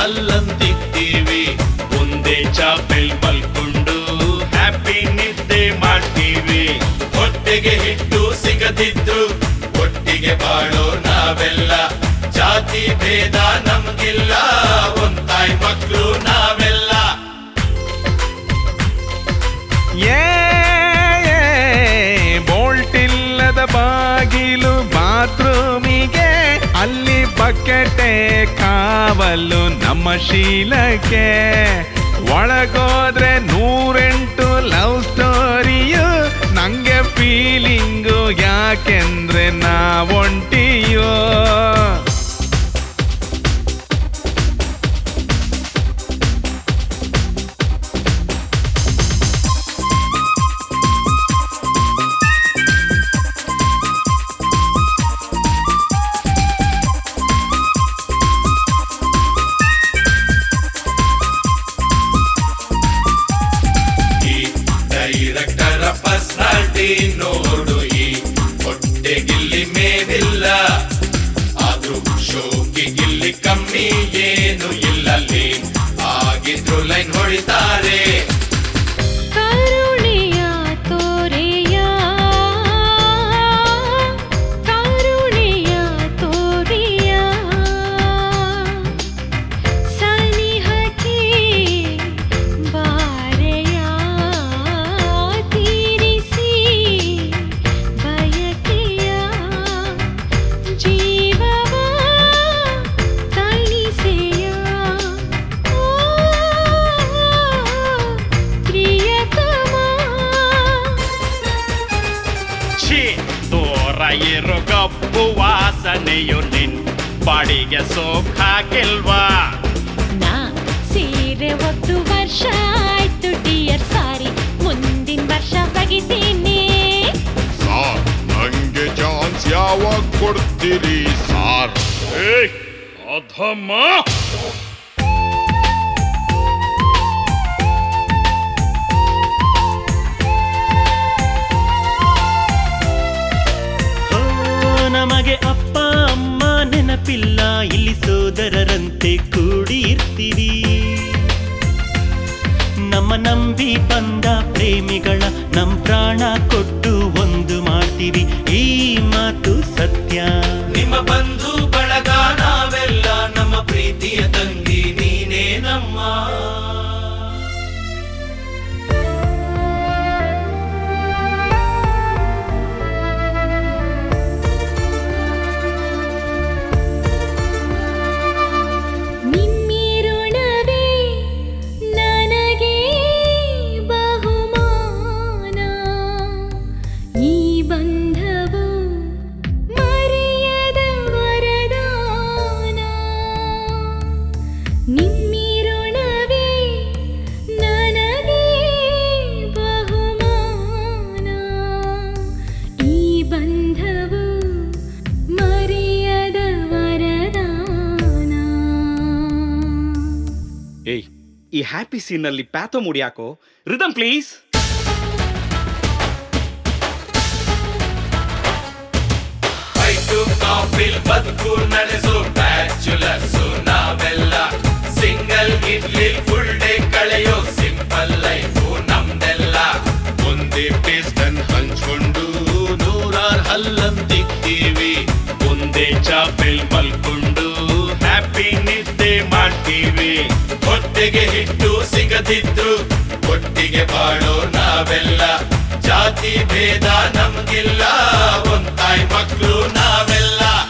ಹಲ್ಲಂತಿದ್ದೀವಿ. ಒಂದೇ ಚಾಪೆಲ್ ಮಲ್ಕೊಂಡು ಹ್ಯಾಪಿ ನಿದ್ದೆ ಮಾಡ್ತೀವಿ. ಹೊಟ್ಟೆಗೆ ಹಿಟ್ಟು ಸಿಗದಿದ್ರು ಒಟ್ಟಿಗೆ ಬಾಳೋ ನಾವೆಲ್ಲ. ಜಾತಿ ಭೇದ ನಮ್ಗಿಲ್ಲ, ಒಂದಾಯ್ ಮಕ್ಕಳು ನಾವೆಲ್ಲ. ಬೋಲ್ಟ್ ಇಲ್ಲದ ಬಾಗಿಲು ಬಾತ್ರೂಮಿಗೆ, ಅಲ್ಲಿ ಬಕೆಟೆ ಕಾವಲು ನಮ್ಮ ಶೀಲಕ್ಕೆ. ಒಳಗೋದ್ರೆ 108 ಲವ್ ಸ್ಟೋರಿಯು, ನಂಗೆ ಫೀಲಿಂಗು ಯಾಕೆಂದ್ರೆ ನಾವೊಂಟಿಯೋ. ಡೈರೆಕ್ಟರ ಪರ್ಸನಾಲಿಟಿ ನೋಡು, ಈ ಹೊಟ್ಟೆಗಿಲ್ಲಿ ಮೇವಿಲ್ಲ, ಆದ್ರೂ ಶೋಕಿಗಿಲ್ಲಿ ಕಮ್ಮಿ ಏನು ಇಲ್ಲಲ್ಲಿ. ಆಗಿದ್ರು ಲೈನ್ ಹೊಡಿತಾರೆ. ಕರುಣೆಯ ತೋರೆಯ, ಕರುಣೆಯ ತೋರೆಯ, ಸನಿಹಕ್ಕೆ ಬಾರೆಯ, ತೀರಿಸಿ ಬಯಕೆಯ, ಜೀವವ ತಣಿಸೆಯ, ಪ್ರಿಯತಮ. ಛೀ, ದೂರ ಇರೋ ಕಪ್ಪು ವಾಸನೆಯು ನಿನ್ ಬಾಡಿಗೆ ಸೋಕಾಗಿಲ್ವಾ? ನಾ ಸೀರೆ 1 ವರ್ಷ ಆಯ್ತು ಡಿಯರ್, ಸಾರಿ ಮುಂದಿನ ವರ್ಷ ಬಗಿತೀನಿ. ಸಾರ್, ನಂಗೆ ಚಾನ್ಸ್ ಯಾವಾಗ ಕೊಡ್ತೀರಿ ಸಾರ್? ಅಧಮ್ಮ. ನಮಗೆ ಅಪ್ಪ ಅಮ್ಮ ನೆನಪಿಲ್ಲ, ಇಲ್ಲಿ ಸೋದರರಂತೆ ಕೂಡಿರ್ತೀವಿ. ನಮ್ಮ ನಂಬಿ ಬಂದ ಪ್ರೇಮಿಗಳ ನಮ್ ಪ್ರಾಣ ಕೊಟ್ಟು ಒಂದು ಮಾಡ್ತೀವಿ, ಈ ಮಾತು ಸತ್ಯ. ನಿಮ್ಮ ಬಂಧು ಬಳಗ ನಾವೆಲ್ಲ, ನಮ್ಮ ಪ್ರೀತಿಯ ತಂಗಿ ನೀನೇ ನಮ್ಮ. ನಿಮ್ಮಿರುಣವೇ ನನಗೆ ಬಹುಮಾನ, ಈ ಬಂಧವು ಮರೆಯದ ವರದಾನ. ನಿಮ್ಮಿರುಣವೇ ನನಗೆ ಬಹುಮಾನ, ಈ ಬಂಧವು ಮರೆಯದ ವರದಾನ. ಏಯ್, ಈ ಹ್ಯಾಪಿ ಸೀನ್ ನಲ್ಲಿ ಪ್ಯಾಥೋ ಮುಡಿಯಾಕೋ. Rhythm please. ಫೈಟು ಕಾಫಿಲ್ ಬದುಕು ನಡೆಸೋ ಬ್ಯಾಚುಲರ್ಸು ನಾವೆಲ್ಲ. ಸಿಂಗಲ್ ಇಡ್ಲಿ ಫುಲ್ ಡೇ ಕಳೆಯೋ ಸಿಂಪಲ್ ಲೈಫು ನಮ್ದೆಲ್ಲ. ಒಂದೇ ಟೇಸ್ಟ್ ಅನ್ನು ಹಂಚ್ಕೊಂಡು 100 ಹಲ್ಲಂತಿದ್ದೀವಿ. ಒಂದೇ ಚಾಪೆಲ್ ಮಲ್ಕೊಂಡು ಹ್ಯಾಪಿ ನಿದ್ದೆ ಮಾಡ್ತೀವಿ. ಹೊಟ್ಟೆಗೆ ಹಿಟ್ಟು ಸಿಗದಿದ್ರು ಒಟ್ಟಿಗೆ ಬಾಳೋ ನಾವೆಲ್ಲ. ಜಾತಿ ಭೇದ ನಮ್ಗಿಲ್ಲ, ಒಂದಾಯ್ ಮಕ್ಕಳು ನಾವೆಲ್ಲ.